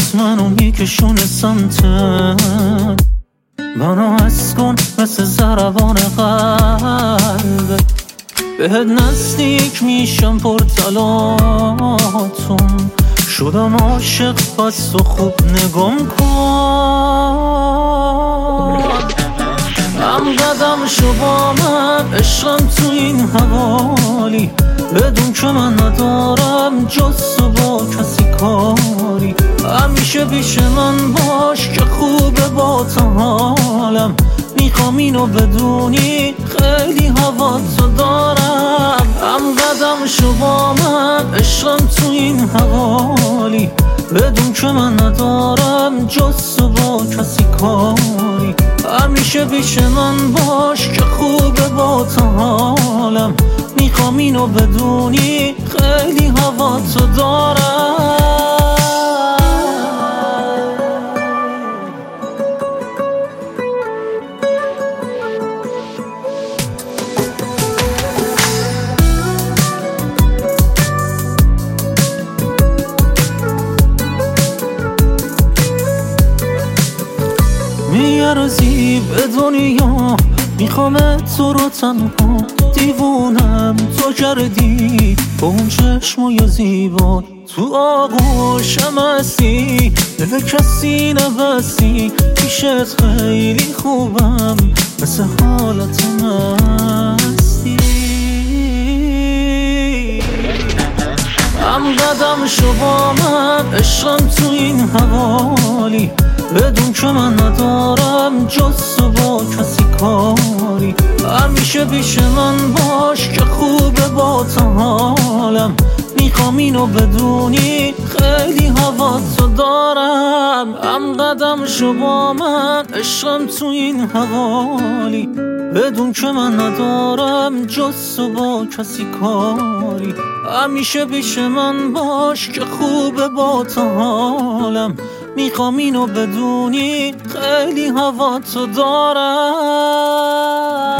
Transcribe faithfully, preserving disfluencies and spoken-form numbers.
پات منو میکشونه سمتت، منو حس کن مثل ضربان قلبت، بهت نزدیک میشم پرتلاتون، شدم عاشق پس تو خوب نگام کن. هم قدم شو با من عشقم تو این حوالی، بدون که من ندارم جز تو با کسی کاری، همیشه پیش من باش که خوبه با تو حالم، میخوام اینو بدونی خیلی هوا تو دارم. هم قدم شو با من عشقم تو این حوالی، بدون که من ندارم جز تو با کسی کاری، همیشه پیش من باش که خوبه با تو حالم، میخوام اینو بدونی خیلی هوا تو دارم. میارزی به دنیا، میخوام تو رو تنها، دیوونم تو کردی با اون چشمای زیبا، تو آغوشم هستی دل کسی نبستی، پیشت خیلی خوبم مثل حالت مستی. هم قدم شو با من عشقم تو این حوالی، بدون که من ندارم جز تو با کسی کاری، همیشه پیش من باش که خوبه با تو حالم، میخوام اینو بدونی خیلی هوا تو دارم. هم قدم شو با من عشقم تو این حوالی، بدون که من ندارم جز تو با کسی کاری، همیشه پیش من باش که خوبه با تو حالم، میخوام اینو بدونی خیلی هوا تو دارم.